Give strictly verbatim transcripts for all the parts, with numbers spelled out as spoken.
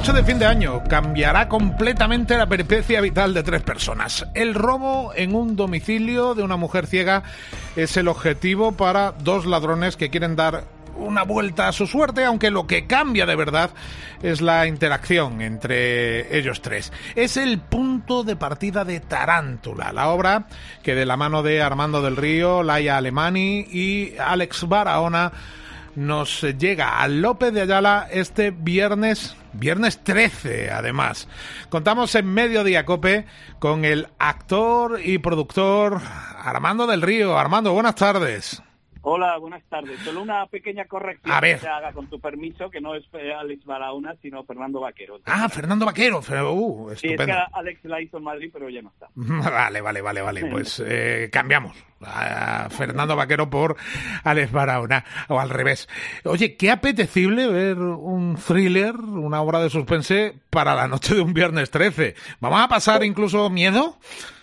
noche de fin de año cambiará completamente la peripecia vital de tres personas. El robo en un domicilio de una mujer ciega es el objetivo para dos ladrones que quieren dar una vuelta a su suerte, aunque lo que cambia de verdad es la interacción entre ellos tres. Es el punto de partida de Tarántula, la obra que de la mano de Armando del Río, Laia Alemany y Alex Barahona nos llega a López de Ayala este viernes, viernes trece además. Contamos en Mediodía Cope con el actor y productor Armando del Río. Armando, buenas tardes. Hola, buenas tardes. Solo una pequeña corrección a ver. que se haga con tu permiso, que no es Alex Barahona, sino Fernando Vaquero. Ah, Fernando Vaquero. Uh, estupendo. Sí, es que Alex la hizo en Madrid, pero ya no está. Vale, vale, vale, vale. Pues eh, cambiamos a Fernando Vaquero por Alex Barahona, o al revés. Oye, qué apetecible ver un thriller, una obra de suspense para la noche de un viernes trece. ¿Vamos a pasar incluso miedo?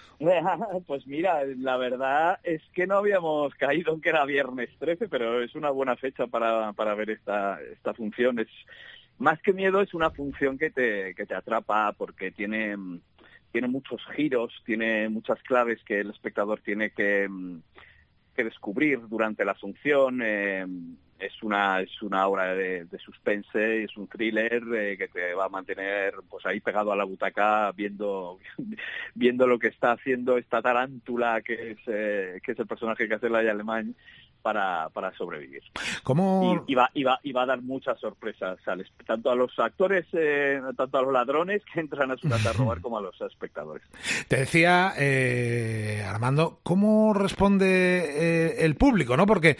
Pues mira, la verdad es que no habíamos caído en que era viernes trece, pero es una buena fecha para, para ver esta, esta función. Es más que miedo, es una función que te, que te atrapa porque tiene, tiene muchos giros, tiene muchas claves que el espectador tiene que, que descubrir durante la función. Eh, es una es una obra de, de suspense, es un thriller eh, que te va a mantener pues ahí pegado a la butaca viendo viendo lo que está haciendo esta tarántula que es eh, que es el personaje que hace Laia Alemany para para sobrevivir. ¿Cómo? Y, y va y va y va a dar muchas sorpresas al, tanto a los actores, eh, tanto a los ladrones que entran a su casa a robar, como a los espectadores. Te decía, eh, Armando, ¿cómo responde eh, el público, no? Porque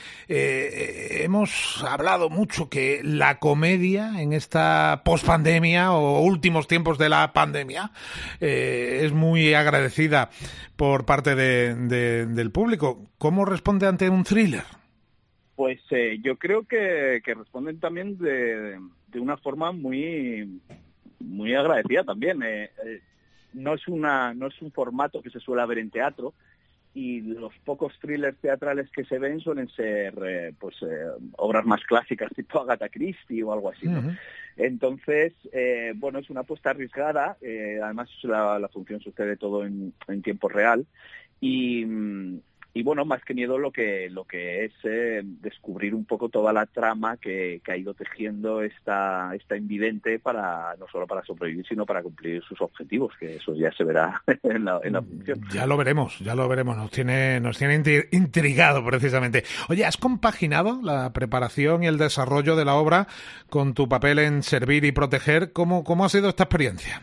eh, hemos hablado mucho que la comedia en esta pospandemia o últimos tiempos de la pandemia eh, es muy agradecida por parte de, de, del público. ¿Cómo responde ante un thriller? Pues eh, yo creo que, que responden también de, de una forma muy muy agradecida también. Eh, eh, no es una no es un formato que se suele ver en teatro, y los pocos thrillers teatrales que se ven suelen ser eh, pues eh, obras más clásicas tipo Agatha Christie o algo así, ¿no? Uh-huh. Entonces, eh, bueno, es una apuesta arriesgada. Eh, además la, la función sucede todo en, en tiempo real y Y bueno, más que miedo lo que lo que es eh, descubrir un poco toda la trama que, que ha ido tejiendo esta esta invidente para no solo para sobrevivir, sino para cumplir sus objetivos, que eso ya se verá en la, en la función. Ya lo veremos, ya lo veremos. Nos tiene nos tiene intrigado precisamente. Oye, ¿has compaginado la preparación y el desarrollo de la obra con tu papel en Servir y Proteger? ¿Cómo, cómo ha sido esta experiencia?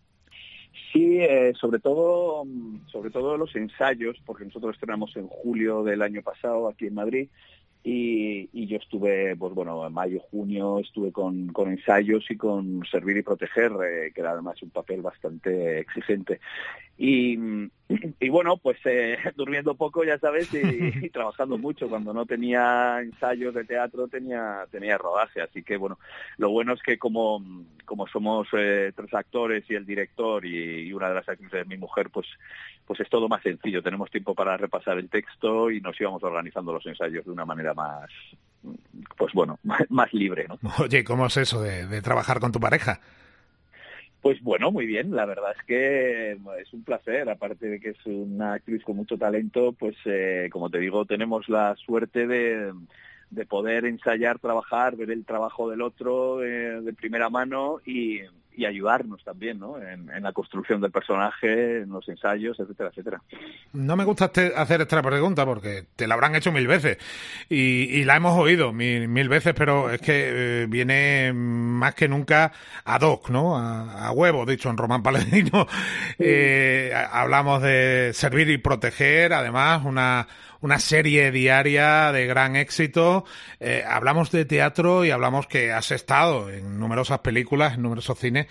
Sí, eh, sobre todo sobre todo los ensayos, porque nosotros estrenamos en julio del año pasado aquí en Madrid, y, y yo estuve, pues bueno, en mayo, junio estuve con, con ensayos y con Servir y Proteger, eh, que era además un papel bastante exigente. Y, y bueno, pues eh, durmiendo poco, ya sabes, y, y trabajando mucho. Cuando no tenía ensayos de teatro tenía tenía rodaje, así que bueno, lo bueno es que como como somos eh, tres actores y el director y, y una de las actrices es mi mujer, pues pues es todo más sencillo. Tenemos tiempo para repasar el texto y nos íbamos organizando los ensayos de una manera más, pues bueno, más libre, ¿no? Oye, ¿cómo es eso de, de trabajar con tu pareja? Pues bueno, muy bien. La verdad es que es un placer. Aparte de que es una actriz con mucho talento, pues eh, como te digo, tenemos la suerte de, de poder ensayar, trabajar, ver el trabajo del otro eh, de primera mano y, y ayudarnos también, ¿no? En, en la construcción del personaje, en los ensayos, etcétera, etcétera. No me gusta este, hacer esta pregunta porque te la habrán hecho mil veces y, y la hemos oído mil, mil veces, pero es que eh, viene más que nunca ad hoc, ¿no? A, a huevo, dicho en Román Paladino. Sí. Eh, hablamos de Servir y Proteger, además una una serie diaria de gran éxito. Eh, hablamos de teatro y hablamos que has estado en numerosas películas, en numerosos cines.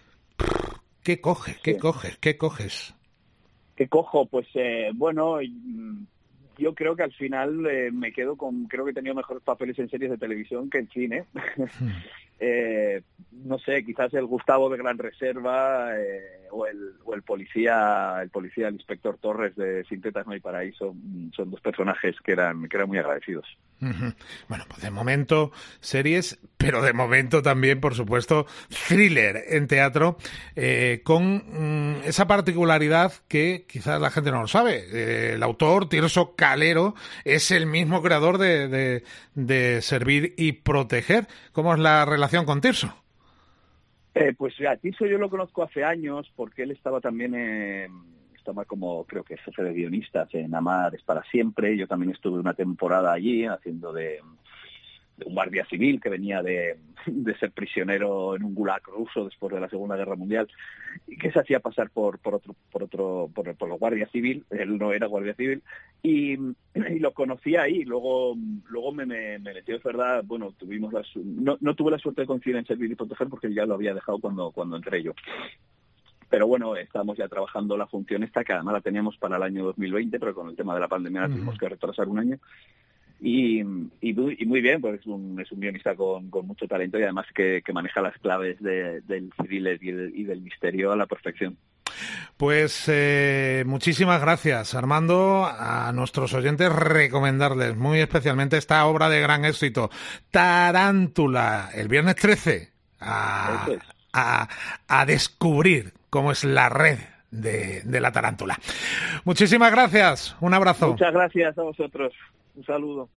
¿Qué coges? ¿Qué sí. coges? ¿Qué coges? ¿Qué cojo? Pues eh, bueno, yo creo que al final eh, me quedo con, creo que he tenido mejores papeles en series de televisión que en cine. Hmm. eh, no sé, quizás el Gustavo de Gran Reserva eh, o, el, o el policía, el policía, el inspector Torres de Sin Tetas No Hay Paraíso, son dos personajes que eran, que eran muy agradecidos. Uh-huh. Bueno, pues de momento series, pero de momento también, por supuesto, thriller en teatro, eh, con mm, esa particularidad que quizás la gente no lo sabe. Eh, el autor, Tirso Calero, es el mismo creador de, de, de Servir y Proteger. ¿Cómo es la relación con Tirso? Eh, pues a Tirso yo lo conozco hace años porque él estaba también en, estaba como creo que jefe de guionistas en Amar es para siempre. Yo también estuve una temporada allí haciendo de, de un guardia civil que venía de, de ser prisionero en un gulag ruso después de la Segunda Guerra Mundial y que se hacía pasar por por otro por otro por, por el guardia civil. Él no era guardia civil y, y lo conocí ahí. Luego luego me, me, me metió, es verdad. Bueno, tuvimos la, no, no tuve la suerte de coincidir en Servir y Proteger porque ya lo había dejado cuando cuando entré yo. Pero bueno, estamos ya trabajando la función esta, que además la teníamos para el año dos mil veinte, pero con el tema de la pandemia la tuvimos que retrasar un año. Y, y, muy, y muy bien, pues es un, es un guionista con, con mucho talento y además que, que maneja las claves de, del thriller y, de, y del misterio a la perfección. Pues eh, muchísimas gracias, Armando. A nuestros oyentes recomendarles muy especialmente esta obra de gran éxito, Tarántula, el viernes trece, a, Eso es. a, a descubrir cómo es la red de, de la tarántula. Muchísimas gracias, un abrazo. Muchas gracias a vosotros. Un saludo.